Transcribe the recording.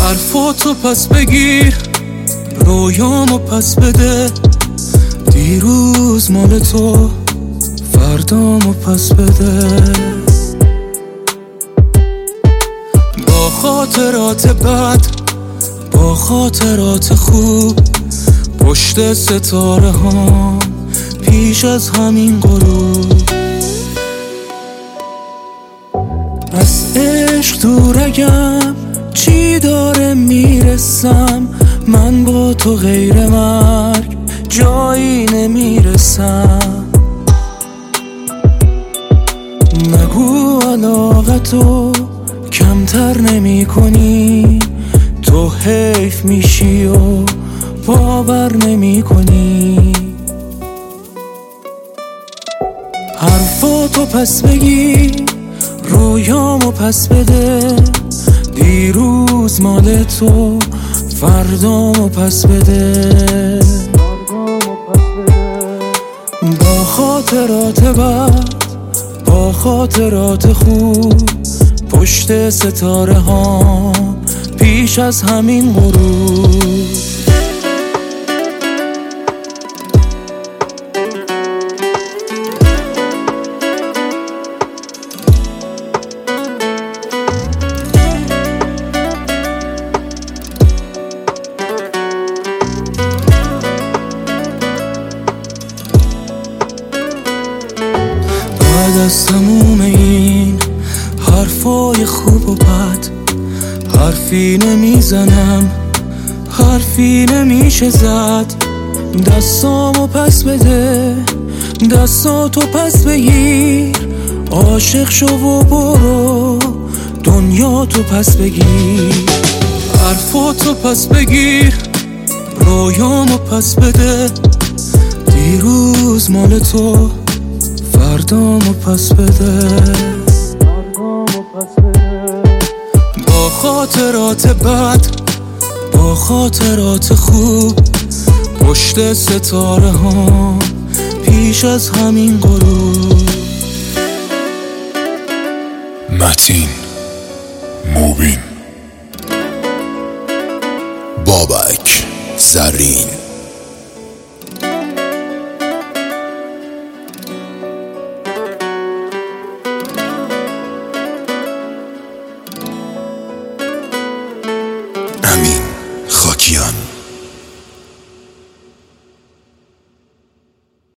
حرفاتو پس بگیر، رویامو پس بده. دیروز مال تو، فردامو پس بده. با خاطرات بد، با خاطرات خوب، پشت ستاره ها پیش از همین غروب. از عشق دور اگم چی داره میرسم، من با تو غیر مرگ جایی نمیرسم. نگو علاقتو کمتر نمی کنی، تو حیف میشی و باور نمی کنی. حرفاتو پس بگیر، رویامو پس بده. دیروز مال تو، فردامو پس بده. با خاطرات بد، با خاطرات خوب، پشت ستاره ها پیش از همین غروب. بعد از تموم این حرفای خوب و بد، حرفی نمیزنم، حرفی نمیشه زد. دستامو پس بده، دستاتو پس بگیر. عاشق شو و برو، دنیاتو پس بگیر. حرفاتو پس بگیر، رویامو پس بده. دیروز مال تو، فردامو پس بده. با خاطرات بد، با خاطرات خوب، پشت ستاره ها پیش از همین غروب. متین موبین، بابک زرین. امین خاکیان.